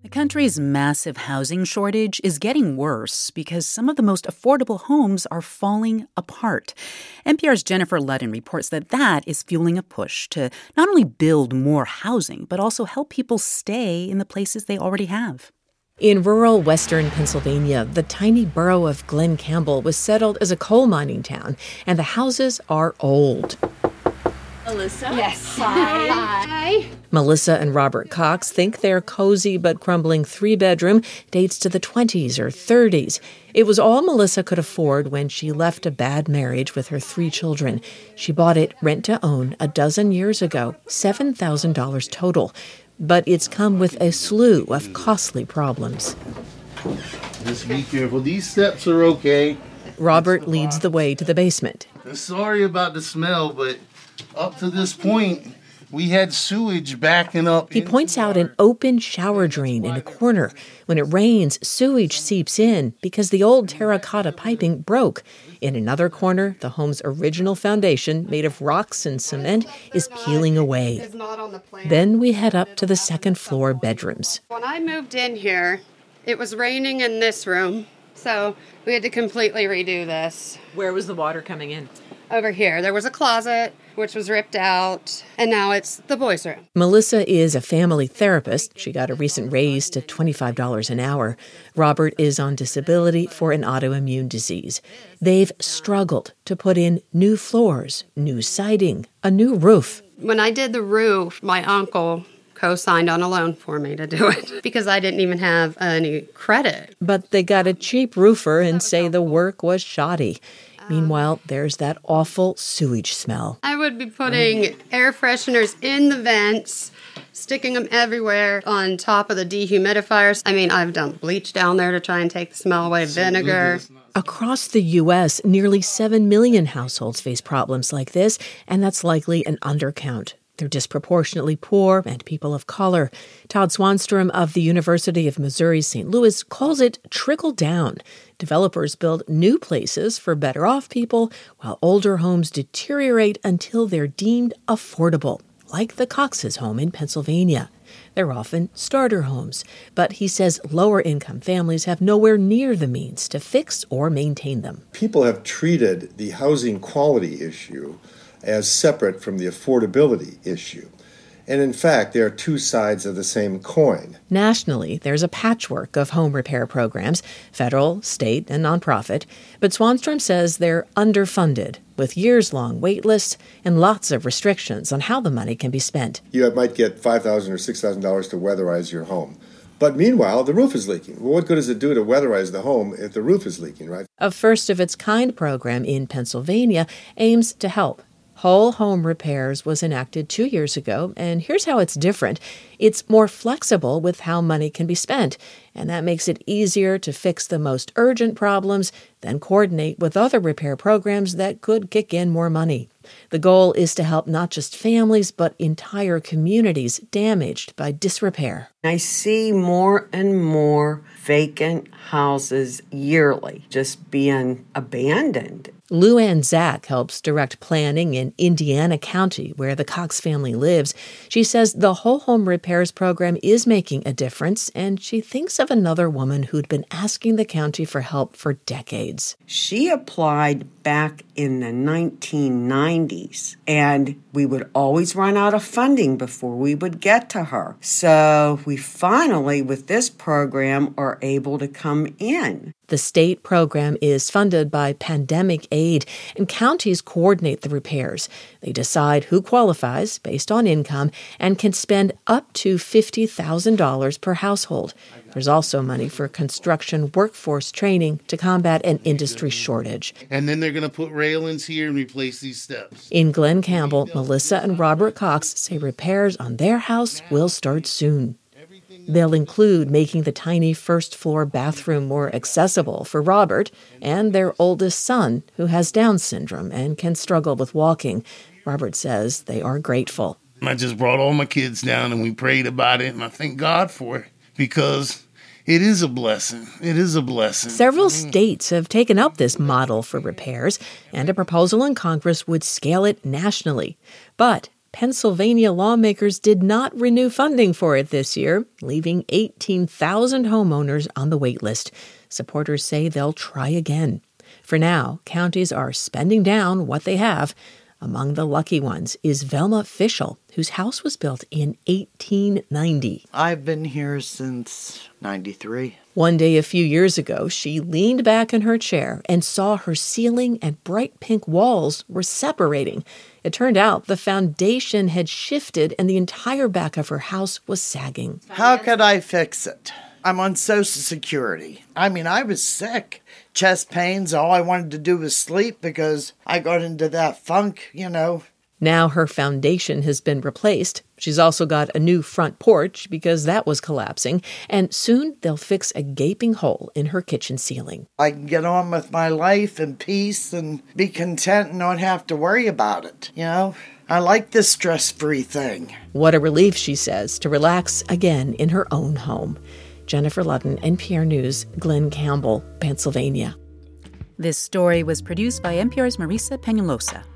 The country's massive housing shortage is getting worse because some of the most affordable homes are falling apart. NPR's Jennifer Ludden reports that is fueling a push to not only build more housing, but also help people stay in the places they already have. In rural western Pennsylvania, the tiny borough of Glen Campbell was settled as a coal mining town, and the houses are old. Melissa? Yes. Hi. Melissa and Robert Cox think their cozy but crumbling three-bedroom dates to the 20s or 30s. It was all Melissa could afford when she left a bad marriage with her 3 children. She bought it rent-to-own a dozen years ago, $7,000 total. But it's come with a slew of costly problems. Just be careful. These steps are okay. Robert leads the way to the basement. Sorry about the smell, but up to this point, we had sewage backing up. He points out an open shower drain in a corner. When it rains, sewage seeps in because the old terracotta piping broke. In another corner, the home's original foundation, made of rocks and cement, is peeling away. Then we head up to the second-floor bedrooms. When I moved in here, it was raining in this room, so we had to completely redo this. Where was the water coming in? Over here, there was a closet, which was ripped out, and now it's the boys' room. Melissa is a family therapist. She got a recent raise to $25 an hour. Robert is on disability for an autoimmune disease. They've struggled to put in new floors, new siding, a new roof. When I did the roof, my uncle co-signed on a loan for me to do it because I didn't even have any credit. But they got a cheap roofer and say the work was shoddy. Meanwhile, there's that awful sewage smell. I would be putting air fresheners in the vents, sticking them everywhere on top of the dehumidifiers. I mean, I've dumped bleach down there to try and take the smell away, vinegar. Across the U.S., nearly 7 million households face problems like this, and that's likely an undercount. They're disproportionately poor and people of color. Todd Swanstrom of the University of Missouri St. Louis calls it trickle down. Developers build new places for better-off people, while older homes deteriorate until they're deemed affordable, like the Cox's home in Pennsylvania. They're often starter homes, but he says lower-income families have nowhere near the means to fix or maintain them. People have treated the housing quality issue as separate from the affordability issue. And in fact, they are two sides of the same coin. Nationally, there's a patchwork of home repair programs, federal, state, and nonprofit. But Swanstrom says they're underfunded, with years-long wait lists and lots of restrictions on how the money can be spent. You might get $5,000 or $6,000 to weatherize your home. But meanwhile, the roof is leaking. Well, what good does it do to weatherize the home if the roof is leaking, right? A first-of-its-kind program in Pennsylvania aims to help. Whole home repairs was enacted 2 years ago, and here's how it's different. It's more flexible with how money can be spent, and that makes it easier to fix the most urgent problems than coordinate with other repair programs that could kick in more money. The goal is to help not just families, but entire communities damaged by disrepair. I see more and more vacant houses yearly just being abandoned. Lou Ann Zach helps direct planning in Indiana County, where the Cox family lives. She says the whole home repairs program is making a difference, and she thinks of another woman who'd been asking the county for help for decades. She applied back in the 1990s, and we would always run out of funding before we would get to her. So we finally, with this program, are able to come in. The state program is funded by pandemic aid, and counties coordinate the repairs. They decide who qualifies based on income and can spend up to $50,000 per household. There's also money for construction workforce training to combat an industry shortage. And then they're going to put railings here and replace these steps. In Glen Campbell, Melissa and Robert Cox say repairs on their house will start soon. They'll include making the tiny first-floor bathroom more accessible for Robert and their oldest son, who has Down syndrome and can struggle with walking. Robert says they are grateful. I just brought all my kids down and we prayed about it, and I thank God for it because it is a blessing. It is a blessing. Several states have taken up this model for repairs, and a proposal in Congress would scale it nationally. But Pennsylvania lawmakers did not renew funding for it this year, leaving 18,000 homeowners on the wait list. Supporters say they'll try again. For now, counties are spending down what they have. Among the lucky ones is Velma Fischel, whose house was built in 1890. I've been here since 93. One day a few years ago, she leaned back in her chair and saw her ceiling and bright pink walls were separating. It turned out the foundation had shifted and the entire back of her house was sagging. How could I fix it? I'm on Social Security. I was sick. Chest pains, all I wanted to do was sleep because I got into that funk, Now her foundation has been replaced. She's also got a new front porch because that was collapsing. And soon they'll fix a gaping hole in her kitchen ceiling. I can get on with my life in peace and be content and not have to worry about it, I like this stress-free thing. What a relief, she says, to relax again in her own home. Jennifer Ludden, NPR News, Glen Campbell, Pennsylvania. This story was produced by NPR's Marisa Peñalosa.